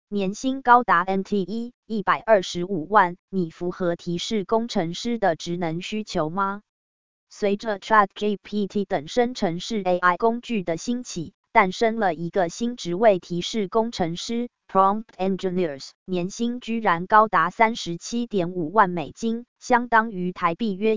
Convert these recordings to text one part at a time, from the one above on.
年薪高达 125万，你符合提示工程师的职能需求吗？随着 ChatGPT 等生成式 AI 工具的兴起，诞生了一个新职位——提示工程师 （Prompt Engineers）， 年薪居然高达 37.5万美金，相当于台币约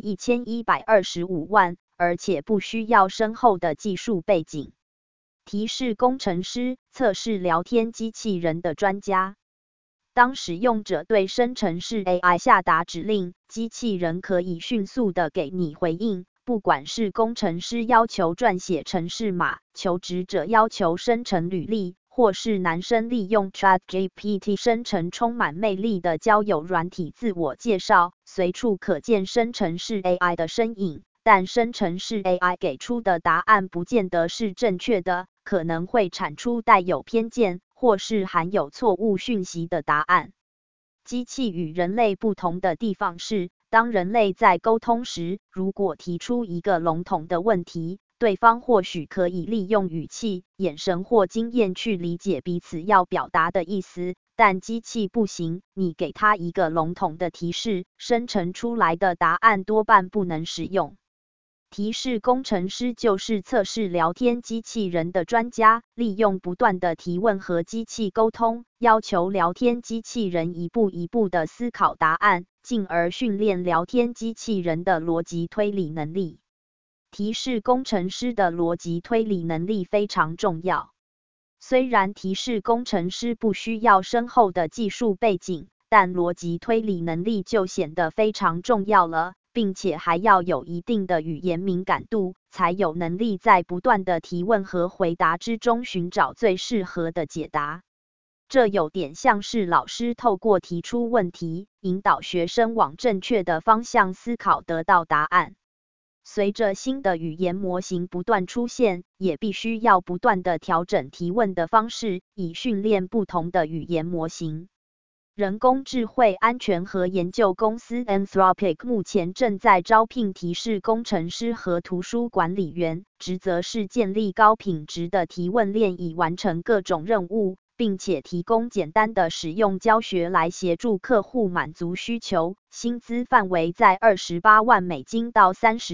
1125万，而且不需要深厚的技术背景。提示工程师，测试聊天机器人的专家。当使用者对生成式 AI 下达指令，机器人可以迅速地给你回应，不管是工程师要求撰写程式码，求职者要求生成履历，或是男生利用 ChatGPT 生成充满魅力的交友软体自我介绍，随处可见生成式 AI 的身影。但生成式 AI 给出的答案不见得是正确的，可能会产出带有偏见或是含有错误讯息的答案。机器与人类不同的地方是，当人类在沟通时，如果提出一个笼统的问题，对方或许可以利用语气、眼神或经验去理解彼此要表达的意思，但机器不行，你给它一个笼统的提示，生成出来的答案多半不能使用。提示工程师就是测试聊天机器人的专家，利用不断的提问和机器沟通，要求聊天机器人一步一步的思考答案，进而训练聊天机器人的逻辑推理能力。提示工程师的逻辑推理能力非常重要。虽然提示工程师不需要深厚的技术背景，但逻辑推理能力就显得非常重要了。并且还要有一定的语言敏感度，才有能力在不断的提问和回答之中寻找最适合的解答。这有点像是老师透过提出问题，引导学生往正确的方向思考，得到答案。随着新的语言模型不断出现，也必须要不断的调整提问的方式，以训练不同的语言模型。人工智慧安全和研究公司 Anthropic 目前正在招聘提示工程师和图书管理员，职责是建立高品质的提问链，以完成各种任务，并且提供简单的使用教学来协助客户满足需求。薪资范围在28万美金到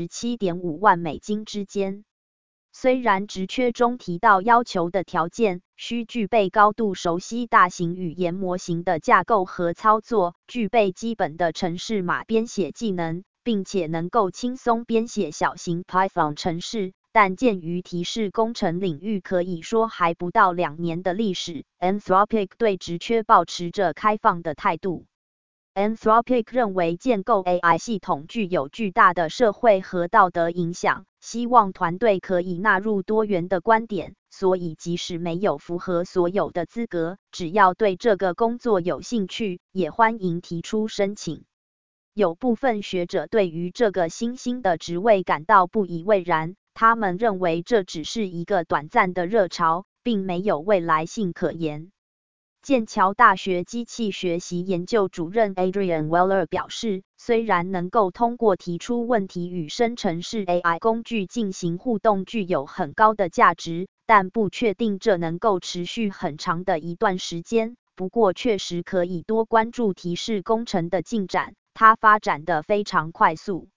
37.5万美金之间。虽然职缺中提到要求的条件，需具备高度熟悉大型语言模型的架构和操作，具备基本的程式码编写技能，并且能够轻松编写小型 Python 程式，但鉴于提示工程领域可以说还不到2年的历史， Anthropic 对职缺抱持着开放的态度。Anthropic 认为建构 AI 系统具有巨大的社会和道德影响，希望团队可以纳入多元的观点，所以即使没有符合所有的资格，只要对这个工作有兴趣，也欢迎提出申请。有部分学者对于这个新兴的职位感到不以为然，他们认为这只是一个短暂的热潮，并没有未来性可言。剑桥大学机器学习研究主任 Adrian Weller 表示，虽然能够通过提出问题与生成式 AI 工具进行互动具有很高的价值，但不确定这能够持续很长的一段时间。不过确实可以多关注提示工程的进展，它发展得非常快速。